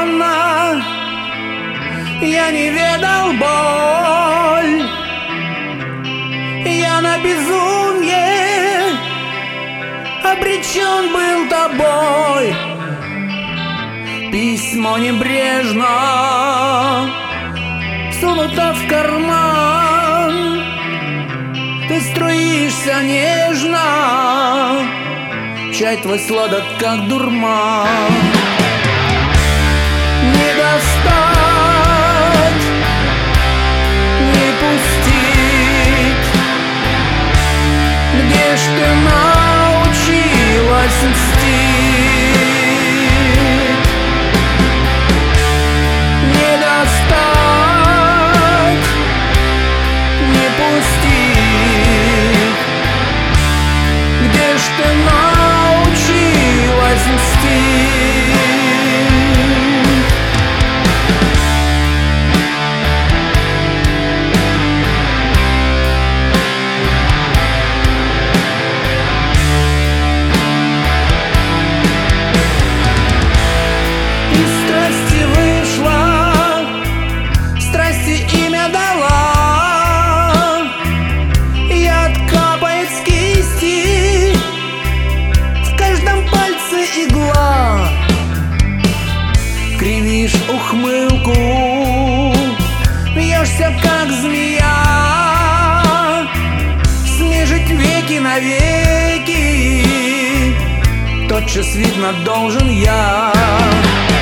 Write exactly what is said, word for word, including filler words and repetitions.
рано я не ведал боль, я на безумие обречен был тобой. Письмо небрежно сунуто в карман, ты струишься нежно, чай твой сладок, как дурман. Не достать, не пустить, где ж ты научилась мстить? Не достать, не пустить, где ж ты научилась мстить? Кривишь ухмылку, вьешься, как змея, смежить веки навеки тотчас видно должен я.